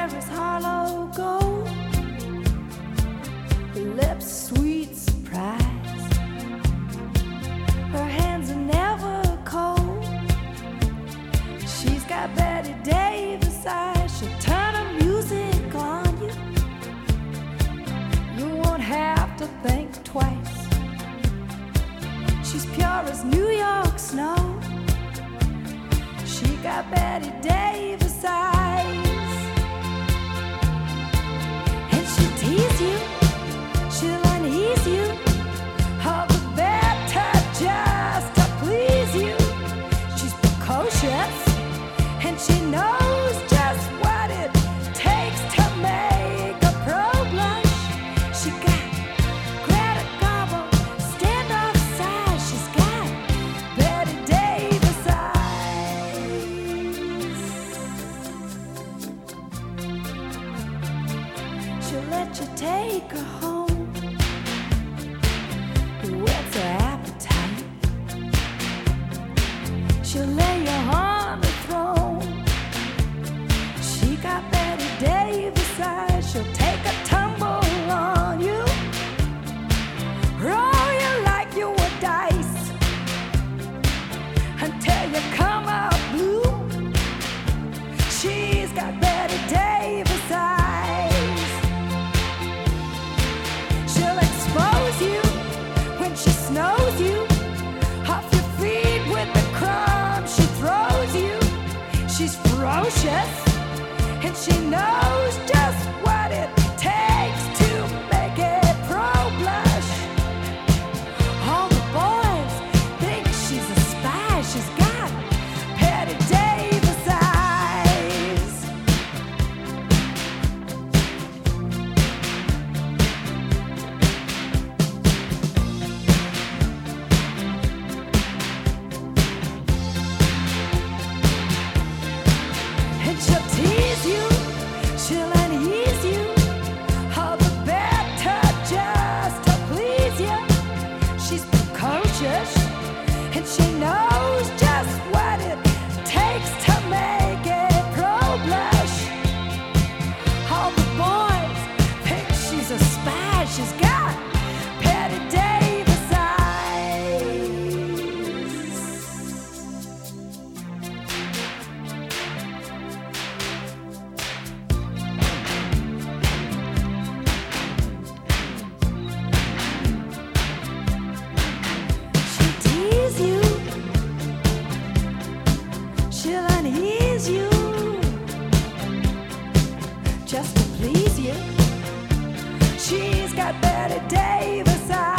hair is hollow gold, her lips sweet surprise, her hands are never cold. She's got Betty Davis eyes, she'll turn her music on you. You won't have to think twice. She's pure as New York snow. She got Betty Davis eyes. And she'll tease you, she'll unease you, all the better just to please you. She's precocious, and she knows just what it takes to make a pro blush. She got Greta Garbo, standoff size. She's got Betty Davis eyes. She'll let you take her home, whets her appetite. She'll lay you on the throne. She got Betty Davis eyes. She'll take a tumble on you, roll you like you were dice, until you come out blue. She's got Betty Davis eyes. She'll expose you when she snows you, off your feet with the crumbs she throws you. She's ferocious, and she knows just what it takes to make it pro blush. All the boys think she's a spy. She's got Betty Davis eyes. And she'll tease you, she'll unease you, all the better just to please you. She's precocious, and she knows just what it takes to make it pro blush. All the boys think she's a spy. She's got Betty Davis eyes. She'll tease you, she'll unease you, just to please you. She's got Betty Davis eyes.